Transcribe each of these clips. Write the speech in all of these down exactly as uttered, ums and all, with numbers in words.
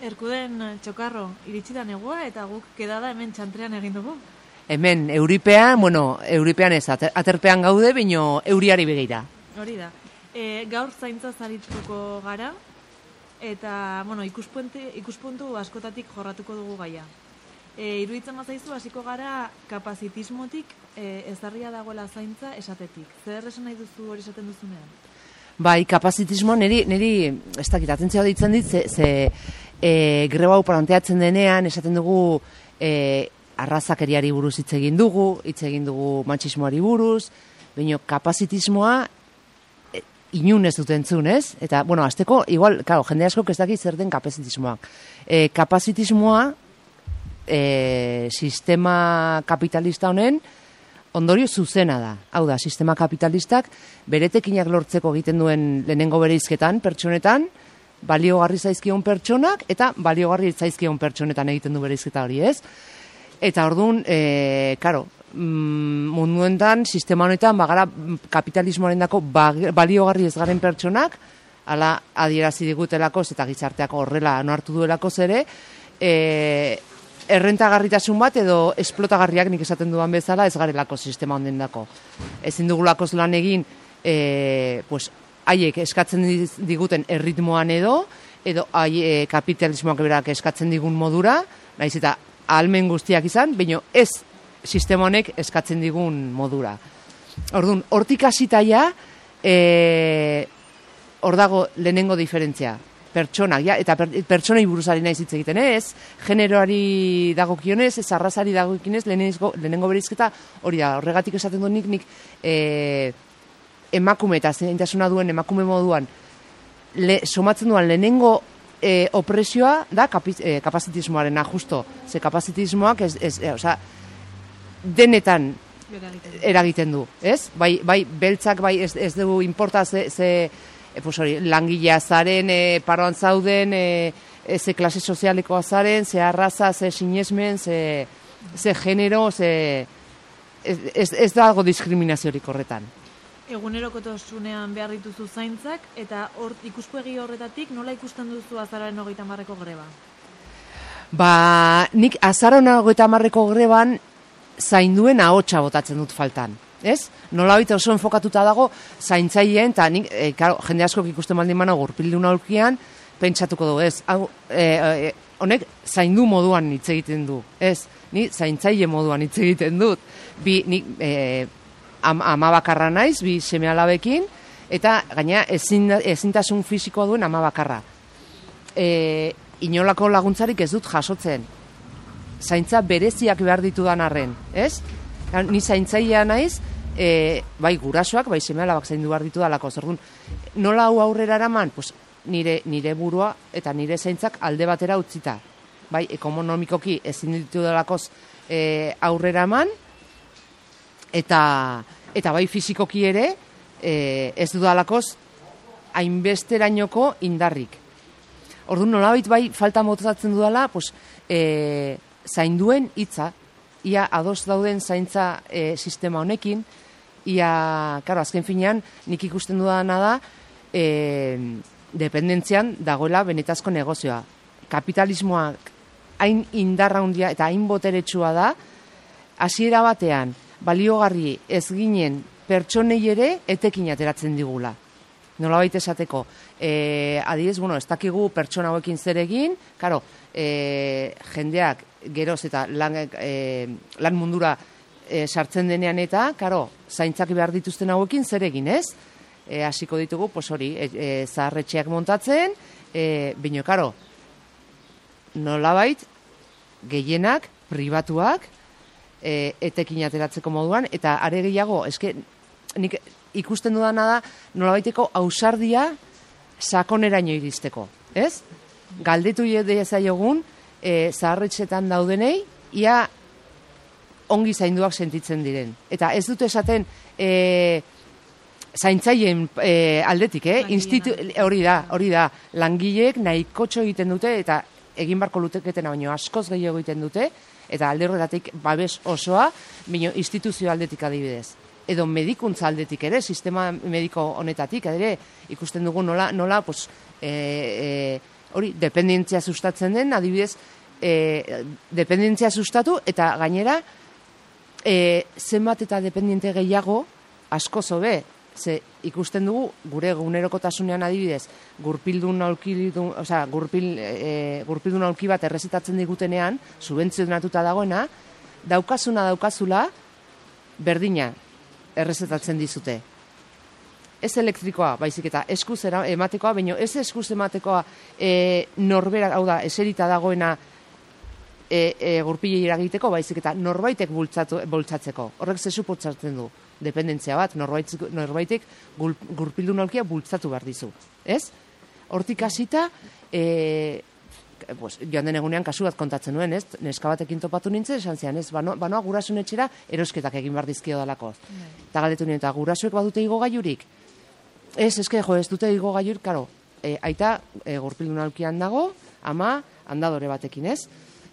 Erkuden Txokarro, iritsi da negua eta guk kedada hemen txantrean egin dugu. Hemen euripean, bueno, euripean ez, aterpean gaude, bino euriari begira. Hori da. E, gaur zaintza zarituko gara, eta, bueno, ikuspuntu askotatik jorratuko dugu gaia. E, iruditzen bazaizu, hasiko gara kapazitismotik e, ezarria dagoela zaintza esatetik. Zer esan nahi duzu hori esaten duzunean? Bai, kapazitismo niri, niri ez dakit, atentzioa ditzen dit, ze, ze e, greba hau planteatzen denean, esaten dugu e, arrazakeriari buruz hitz egin dugu, hitz egin dugu matxismoari buruz, baina kapazitismoa e, inun ez dut entzun, ez? Eta, bueno, azteko, igual, claro, jende asko ez dakit zer den kapazitismoa. E, kapazitismoa, e, sistema kapitalista honen, ondorio zuzena da. Hau da, sistema kapitalistak beretekinak lortzeko egiten duen lehenengo bereizketan, pertsonetan, baliogarri zaizkion pertsonak eta baliogarri zaizkion pertsonetan egiten du bereizketa hori, ez? Eta orduan, e, karo, munduentan, sistema honetan, bagara kapitalismoaren dako baliogarri ez garen pertsonak, ala adierazi digutelako, eta gizarteak horrela onartu duelako zere, e, errentagarritasun bat edo esplotagarriak nik esaten duan bezala ez garelako sistema honen dako. Ezin dugulako lan egin e, pues, haiek eskatzen diguten erritmoan edo, edo e, kapitalismoak berak eskatzen digun modura, nahiz eta ahalmen guztiak izan, baina ez sistema honek eskatzen digun modura. Orduan, hortik hasitaia, e, hor dago lehenengo diferentzia. Pertsonak, ja, eta per, pertsonei buruzari naiz hitz egiten ez, generoari dagokionez, ez arrazari dagokionez, lehenengo, lehenengo bereizketa hori da, horregatik esaten dut nik, nik e, emakume eta zeintasuna duen emakume moduan, le, somatzen duan lehenengo e, opresioa da kapi, e, kapazitismoarena, justo, ze kapazitismoak ez, ez, e, oza, denetan eragiten du, ez? Bai, bai beltzak, bai ez, ez dugu importa ze, ze E, pues hori, langilea zaren, e, paroan zauden, e, e, ze klase sozialekoa zaren, ze arraza, ze sinesmen, ze, ze genero, ze, ez, ez, ez dago diskriminaziorik horretan. Egunerokotasunean behar dituzu zaintzak, eta hor, ikuspegi horretatik nola ikusten duzu azararen hogeita hamarreko greba? Ba, nik azararen hogeita hamarreko greban zainduen ahotsa botatzen dut faltan. Ez? Nola baita oso enfokatuta dago zaintzaileen, eta nik, e, karo, jende askok ikusten baldin bana gurpildun aurkian, pentsatuko dugu, ez? Hau, e, e, honek zaindu moduan hitz egiten du, ez? Ni zaintzaile moduan hitz egiten dut. Bi, nik e, am, ama bakarra naiz, bi seme alabekin, eta gaina ezin, ezintasun fisikoa duen ama bakarra. E, inolako laguntzarik ez dut jasotzen. Zaintza bereziak behar ditudan arren, ez? Ni zaintzailea naiz, e, bai gurasoak, bai seme alabak zaindu behar ditu dalako. Zordun, nola hau aurrera eraman? Pues, nire, nire burua eta nire zaintzak alde batera utzita. Bai, ekonomikoki ezin ditu dalakoz e, aurrera eman, eta, eta bai fizikoki ere e, ez dudalakoz hainbesterainoko indarrik. Orduan, nolabait bai falta motatzen dudala, pues, e, zainduen hitza, ia ados dauden zaintza e, sistema honekin, ia, karo, azken finean, nik ikusten dudana da, e, dependentzian dagoela benetazko negozioa. Kapitalismoak hain indarra handia eta hain boteretsua da, hasiera batean, baliogarri ez ginen pertsonei ere etekin ateratzen digula. Nolabait esateko, e, adibidez, bueno, ez dakigu pertsona hauekin zer egin, karo, e, jendeak geroz eta lan, e, lan mundura e, sartzen denean eta, karo, zaintzak behar dituzten hauekin zer egin, ez? E, hasiko ditugu, pues hori, e, e, zaharretxeak montatzen, e, bino, karo, nolabait, gehienak, pribatuak, e, etekin ateratzeko moduan, eta are gehiago, eske, nik ikusten dudana da, nolabaiteko ausardia sakoneraino iristeko, ez? Galdetu dezaiogun, e, zaharretxetan daudenei, ia ongi zainduak sentitzen diren. Eta ez dute esaten e, zaintzaileen e, aldetik, eh? Institu, hori da, hori da, langileek nahikotxo egiten dute, eta egin barko luteketena baino askoz gehiago egiten dute, eta alde horretatik babes osoa, baino instituzio aldetik adibidez. Edo medikuntza aldetik ere, sistema mediko honetatik, ere ikusten dugu nola, nola pues, e, e, hori, dependentzia sustatzen den, adibidez, e, dependentzia sustatu, eta gainera, e, zenbat eta dependiente gehiago, asko zobe, ze ikusten dugu, gure egunerokotasunean adibidez, gurpildun aulkidun, osea, gurpil, e, gurpildun aulki bat errezetatzen digutenean, subentzionatuta dagoena, daukazuna daukazula, berdina errezetatzen dizute. Ez elektrikoa, baizik eta eskuz ematekoa, baina ez eskuz ematekoa e, norberak, hau da, eserita dagoena e, e, gurpilei eragiteko, baizik eta norbaitek bultzatu, bultzatzeko. Horrek ze suportzatzen du, dependentzia bat, norbaitek, norbaitek gul, gurpildun aulkia bultzatu behar dizu. Ez? Hortik hasita, e, pues, joan den egunean kasu bat kontatzen nuen, ez? Neska batekin topatu nintzen, esan zian, ez? Banoa, banoa gurasun etxera erosketak egin behar dizkio dalako. Eta galdetu nien, eta gurasuek badute igo gaiurik? Ez, eske, jo, ez dute igo gaiur, karo, e, aita e, gurpildun aulkian dago, ama, handadore batekin, ez?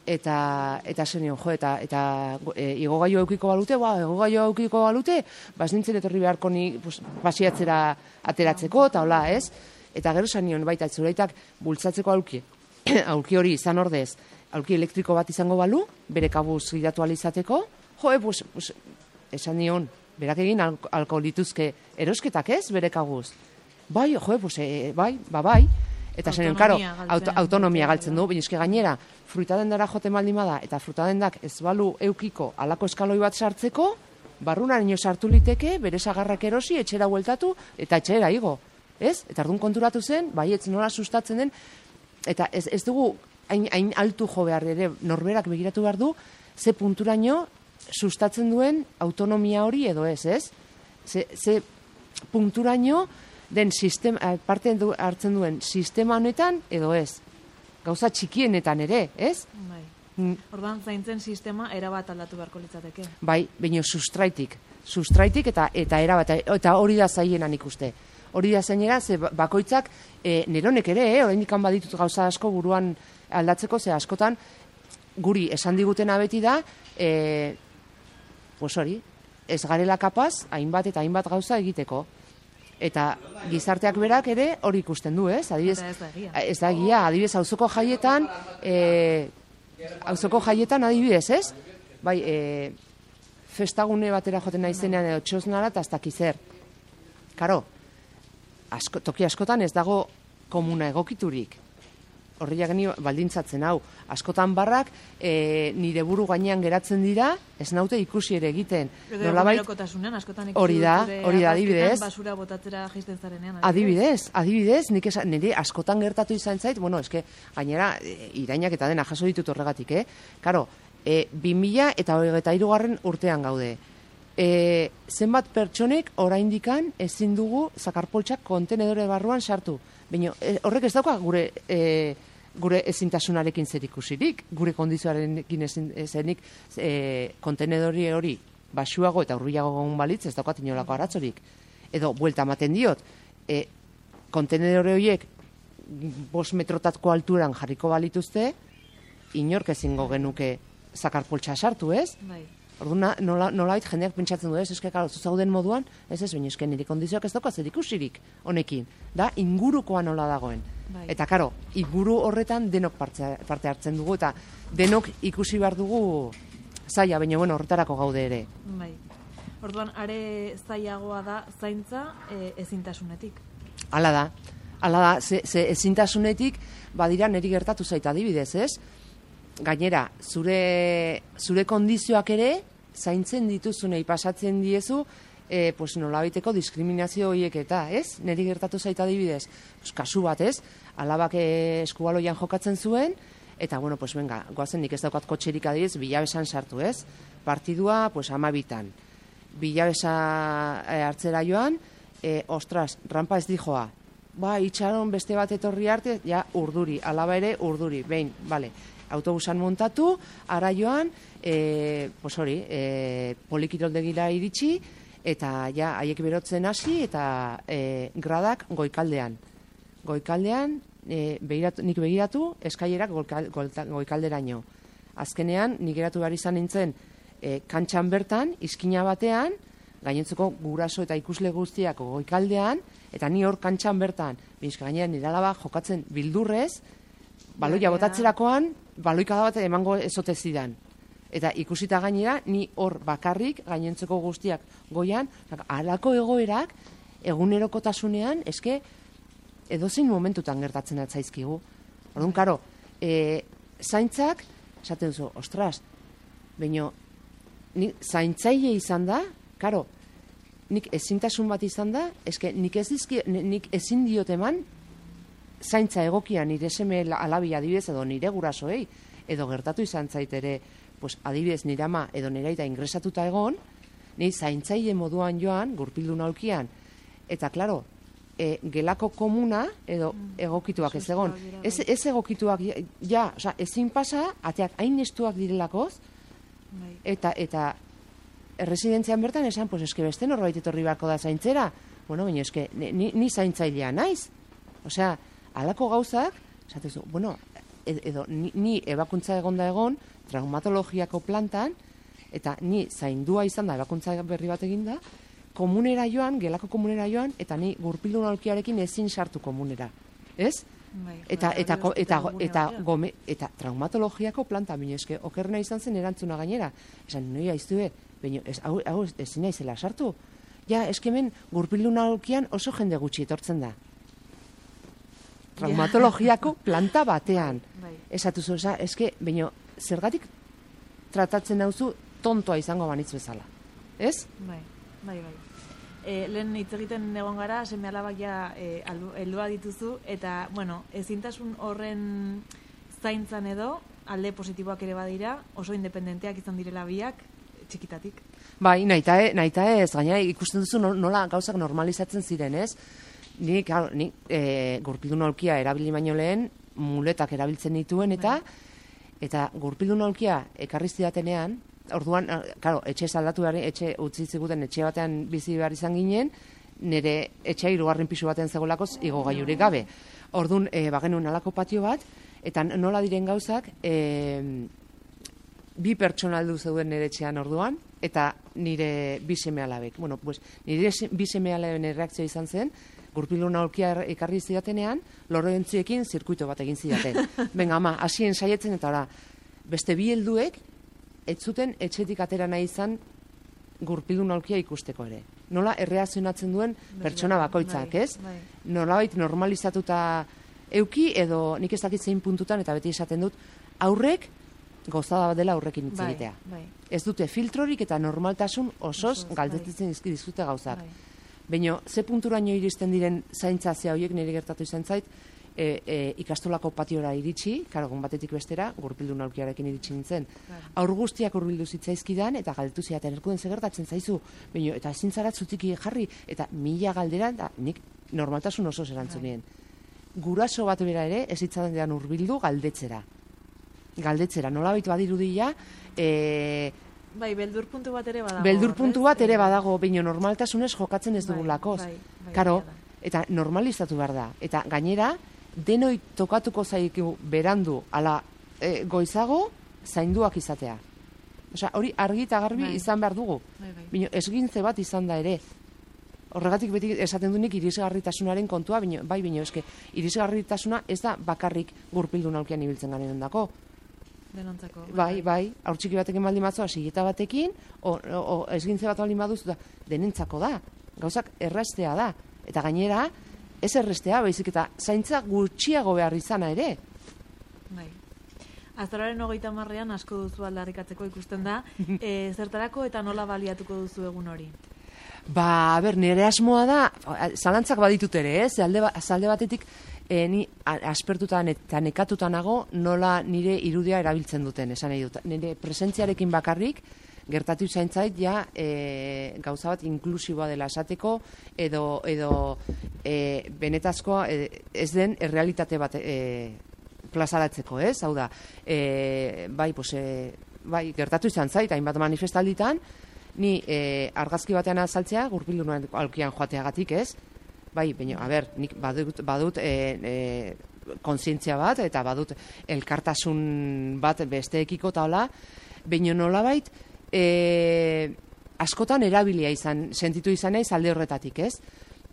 Eta, eta zenion, jo, eta, eta e, igo gaiu eukiko balute, ba, igo gaiu eukiko balute, bas nintzen etorri beharko ni pues, pasiatzera ateratzeko, eta hola, ez? Eta gero zenion, baita, zuraitak bultzatzeko aulki, aulki hori izan ordez, aulki elektriko bat izango balu, bere kabuz gidatu alizateko, jo, e, pues, pues, esan nion, berak egin alko lituzke erosketak ez, bere kabuz. Bai, jo, pues, e, bai, ba, bai. Eta zen, karo, auto, autonomia galtzen du, baina eske gainera, fruitadendara jote maldimada, eta frutadendak ez balu eukiko alako eskaloi bat sartzeko, barrunan ino sartu liteke, bere sagarrak erosi, etxera bueltatu, eta etxera igo. Ez? Eta ardun konturatu zen, bai, ez nola sustatzen den, eta ez, ez dugu hain, hain altu jo behar ere, norberak begiratu behar du, ze punturaino sustatzen duen autonomia hori edo ez, ez? Ze, ze punturaino den sistema, parte du, hartzen duen sistema honetan edo ez? Gauza txikienetan ere, ez? Bai. Ordan zaintzen sistema erabat aldatu beharko litzateke. Bai, baina sustraitik. Sustraitik eta eta erabat, eta hori da zaienan ikuste. Hori da zainera, ze bakoitzak, e, neronek ere, eh, oraindik baditut gauza asko buruan aldatzeko, ze askotan guri esan digutena beti da, e, pues hori, ez garela kapaz, hainbat eta hainbat gauza egiteko. Eta gizarteak berak ere hori ikusten du, ez? Adibidez, ez da egia. Ez da egia, adibidez, auzoko jaietan, e, auzoko jaietan adibidez, ez? Bai, e, festagune batera joten naizenean edo txosnara eta ez dakizer. Karo, asko, toki askotan ez dago komuna egokiturik. Horriak ni baldintzatzen hau. Askotan barrak e, nire buru gainean geratzen dira, ez naute ikusi ere egiten. Egunerokotasunean askotan ikusi hori da, hori da, adibidez. Basura botatzera jaisten zarenean. Adibidez, adibidez, nik esan, nire askotan gertatu izan zait, bueno, eske, gainera, e, irainak eta dena jaso ditut horregatik, eh? Karo, e, bi mila eta hogeita hirugarren urtean gaude. E, zenbat pertsonek oraindikan ezin dugu zakarpoltsak kontenedore barruan sartu. Baina e, horrek ez dauka gure e, gure ezintasunarekin zer ikusirik, gure kondizioarekin ezenik e, kontenedori hori basuago eta hurbilago egon balitz ez daukat inolako aratzorik. Edo, buelta ematen diot, e, kontenedore horiek bost metrotatko alturan jarriko balituzte, inork ezingo genuke zakarpoltsa sartu, ez? Bai. Orduan, nola, nolait jendeak pentsatzen du, ez, eske, karo, zuzauden moduan, ez ez, baina eske nire kondizioak ez dauka zer ikusirik honekin. Da, ingurukoa nola dagoen. Bai. Eta, karo, inguru horretan denok parte, parte hartzen dugu, eta denok ikusi behar dugu zaila, baina, bueno, horretarako gaude ere. Bai. Orduan, are zailagoa da zaintza e, ezintasunetik. Hala da, hala da, ze, ze ezintasunetik, badira niri gertatu zaita adibidez, ez? Gainera, zure, zure kondizioak ere, zaintzen dituzunei pasatzen diezu, e, pues nolabaiteko diskriminazio horiek eta, ez? Neri gertatu zaita adibidez, pues, kasu bat, ez? Alabak eskubaloian jokatzen zuen, eta, bueno, pues venga, goazen nik ez daukat kotxerik adibidez, bilabesan sartu, ez? Partidua, pues, amabitan. Bilabesa e, hartzera joan, e, ostras, rampa ez dijoa. Ba, itxaron beste bat etorri arte, ja, urduri, alaba ere urduri, behin, bale. Autobusan montatu, ara joan, e, pues hori, e, polikiroldegira iritsi, eta ja, haiek berotzen hasi, eta e, gradak goikaldean. Goikaldean, e, begiratu, nik begiratu, eskailerak goikalderaino. Azkenean, nik geratu behar izan nintzen, e, kantxan bertan, izkina batean, gainentzeko guraso eta ikusle guztiak goikaldean, eta ni hor kantxan bertan, bizka gainean nire alaba jokatzen bildurrez, baloia botatzerakoan, baloikada bat emango ezote zidan. Eta ikusita gainera, ni hor bakarrik, gainontzeko guztiak goian, halako egoerak, egunerokotasunean, eske, edozein momentutan gertatzen atzaizkigu. Orduan, karo, e, zaintzak, esaten duzu, ostras, baina, nik zaintzaile izan da, karo, nik ezintasun bat izan da, eske, nik, ez dizki, nik ezin diot eman, zaintza egokia nire seme alabi adibidez edo nire gurasoei, edo gertatu izan zait ere, pues, adibidez nire ama edo nire aita ingresatuta egon, ni zaintzaile moduan joan, gurpildun aulkian, eta, klaro, e, gelako komuna edo egokituak ez egon. Ez, ez egokituak, ja, oza, ezin pasa, ateak hain estuak direlakoz, eta, eta, erresidentzian bertan esan, pues, eske beste norbait etorri beharko da zaintzera, bueno, baina eske, ni, ni zaintzailea naiz. Osea, halako gauzak, esatezu, bueno, edo ni, ni ebakuntza egonda egon, traumatologiako plantan, eta ni zaindua izan da, ebakuntza berri bat eginda, komunera joan, gelako komunera joan, eta ni gurpildun aulkiarekin ezin sartu komunera. Ez? Bai, eta, bai, eta, hori eta, ospitale eta, gune gome, eta traumatologiako planta, baina eske, okerrena izan zen erantzuna gainera. Esan, noi aiztue, baina ez, hau, hau ezin naizela sartu. Ja, eske hemen gurpildun aulkian oso jende gutxi etortzen da. Traumatologiako planta batean. Bai. Esatu zu, eske, baina zergatik tratatzen dauzu tontoa izango banitz bezala. Ez? Bai, bai, bai. E, lehen hitz egiten egon gara, seme alabak ja e, heldua dituzu, eta, bueno, ezintasun horren zaintzan edo, alde positiboak ere badira, oso independenteak izan direla biak, txikitatik. Bai, naita, naita ez, gaina ikusten duzu nola gauzak normalizatzen ziren, ez? Ni, claro, ni e, gurpildun aulkia erabili baino lehen, muletak erabiltzen dituen, eta bai. Eta gurpildun aulkia ekarri zidatenean, orduan, claro, etxe saldatu behar, etxe utzi ziguten etxe batean bizi behar izan ginen, nire etxea hirugarren pisu baten zegoelakoz igo gaiurik gabe. Orduan, e, bagenuen alako patio bat, eta nola diren gauzak, e, bi pertsona aldu zeuden nire etxean orduan, eta nire bi seme alabek. Bueno, pues, nire bi seme alaben erreakzioa izan zen, gurpildun aulkia ekarri zidatenean, lorrentziekin zirkuito bat egin zidaten. Venga, ama, hasien saietzen, eta ora, beste bi helduek, ez zuten etxetik atera nahi izan gurpildun aulkia ikusteko ere. Nola erreazionatzen duen pertsona bakoitzak, ez? Bai. Nolabait normalizatuta euki edo nik ez dakit zein puntutan, eta beti esaten dut, aurrek gozada bat dela aurrekin hitz egitea. Bai, bai. Ez dute filtrorik eta normaltasun osoz galdetzen bai. Dizkute gauzak. Bai. Baina, ze punturaino iristen diren zaintza zea horiek nire gertatu izan zait, e, e, ikastolako patiora iritsi, karagon batetik bestera, gurpildun aulkiarekin iritsi nintzen. Claro. Aur guztiak hurbildu zitzaizkidan, eta galdetu zidaten, erkuden zegertatzen zaizu, baina, eta ezin zara zutiki jarri, eta mila galdera, da, nik normaltasun oso erantzunien. Guraso bat bera ere, ez hitzaten hurbildu galdetzera. Galdetzera, nolabait badirudia, e, bai, beldur puntu bat ere badago. Beldur puntu bat ere badago, baina normaltasunez jokatzen ez dugulakoz. Bai, bai, Karo, eta normalizatu behar da. Eta gainera, denoi tokatuko zaiku berandu, ala e, goizago, zainduak izatea. Osea, hori argi eta garbi bai. Izan behar dugu. Bai, bai. Baina esgintze bat izan da ere. Horregatik beti esaten dunik irisgarritasunaren kontua, baina, bai, baina eske, irisgarritasuna ez da bakarrik gurpildun aulkian ibiltzen garen dako. Denontzako. Bai, bai, aurtsiki batekin baldin batzoa, sigeta batekin, o, o, o esgintze bat baldin baduz, da, denentzako da. Gauzak errestea da. Eta gainera, ez errestea, baizik eta zaintza gutxiago behar izana ere. Bai. Azararen hogeita marrean asko duzu aldarrikatzeko ikusten da, e, zertarako eta nola baliatuko duzu egun hori? Ba, a ber, nire asmoa da, zalantzak baditut ere, ez? Alde, alde batetik, e, ni aspertutan eta nekatutan nago nola nire irudia erabiltzen duten, esan nahi dut. Nire presentziarekin bakarrik, gertatu zaintzait, ja, e, gauza bat inklusiboa dela esateko, edo, edo e, benetazkoa e, ez den errealitate bat e, plazaratzeko, ez? Hau da, e, bai, pues, e, bai, gertatu izan zait, hainbat manifestalditan, ni e, argazki batean azaltzea, gurpildun aulkian joateagatik, ez? Bai, baina, a ber, nik badut, badut e, e, kontzientzia bat, eta badut elkartasun bat besteekiko eta hola, baina nolabait, e, askotan erabilia izan, sentitu izan naiz alde horretatik, ez?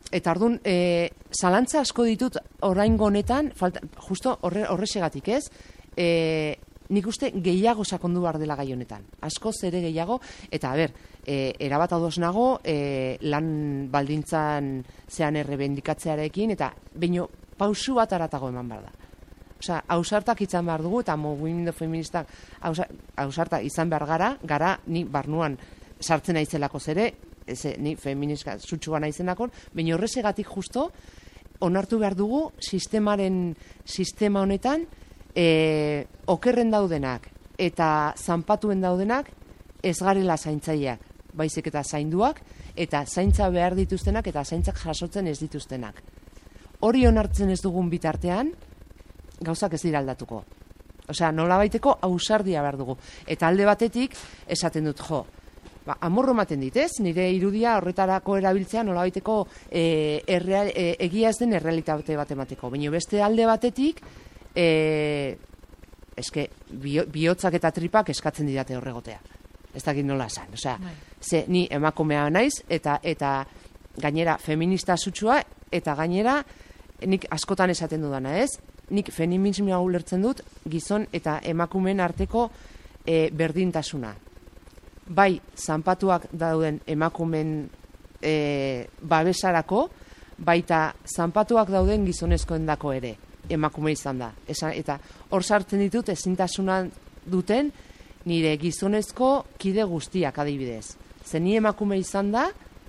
eta ordun e, zalantza asko ditut oraingo honetan, falta, justo horre, horrexegatik ez, e, nik uste gehiago sakondu behar dela gai honetan. Askoz ere gehiago, eta a ber, e, erabat ados nago e, lan baldintzan zean errebendikatzearekin, eta baino pausu bat aratago eman behar da. Osea, ausartak izan behar dugu, eta mugimendu feministak ausartak izan behar gara, gara ni barnuan sartzen naizelako zere, ez, ni feministka zutxua naizenakon, baina horrezegatik justo, onartu behar dugu sistemaren, sistema honetan, e, okerren daudenak eta zanpatuen daudenak ez garela zaintzaileak, baizik eta zainduak, eta zaintza behar dituztenak eta zaintzak jasotzen ez dituztenak. Hori onartzen ez dugun bitartean, gauzak ez dira aldatuko. Osea, nola baiteko ausardia behar dugu. Eta alde batetik, esaten dut, jo, ba, amorro ematen dit, ez? Nire irudia horretarako erabiltzea nola baiteko e, erreal, e, egia ez den errealitate bat emateko. Baina beste alde batetik, e, eske, bihotzak eta tripak eskatzen didate horregotea. Ez dakit nola esan. Osea, ze ni emakumea naiz, eta eta gainera feminista sutsua, eta gainera nik askotan esaten dudana, ez? Nik feminismoa ulertzen dut gizon eta emakumeen arteko e, berdintasuna. Bai, zanpatuak dauden emakumen e, babesarako, baita zanpatuak dauden gizonezkoendako ere, emakume izan da. Esa, eta hor sartzen ditut ezintasuna duten nire gizonezko kide guztiak adibidez. Ze ni emakume izan da,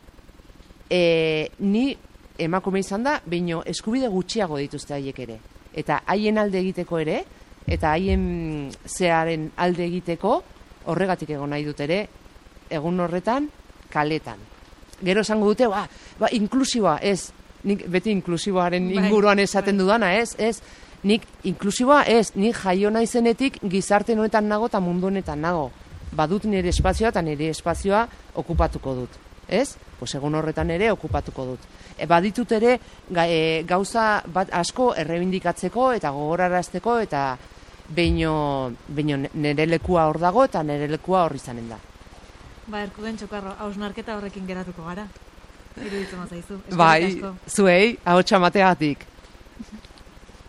e, ni emakume izan da, baino eskubide gutxiago dituzte haiek ere. Eta haien alde egiteko ere, eta haien zearen alde egiteko, horregatik egon nahi dut ere, egun horretan, kaletan. Gero esango dute, ba, ba inklusiboa, ez, nik beti inklusiboaren inguruan esaten dudana, ez, ez, nik inklusiboa, ez, nik jaio naizenetik gizarte honetan nago eta mundu honetan nago. Badut nire espazioa eta nire espazioa okupatuko dut, ez? Pues egun horretan ere okupatuko dut. E, baditut ere ga, e, gauza bat asko errebindikatzeko eta gogorarazteko eta beino, beino nire lekua hor dago eta nire lekua hor izanen da. Ba, Erkugen Txokarro, hausnarketa horrekin geratuko gara. Iruditzen mazaizu. Bai, zuei, ahotsa mategatik.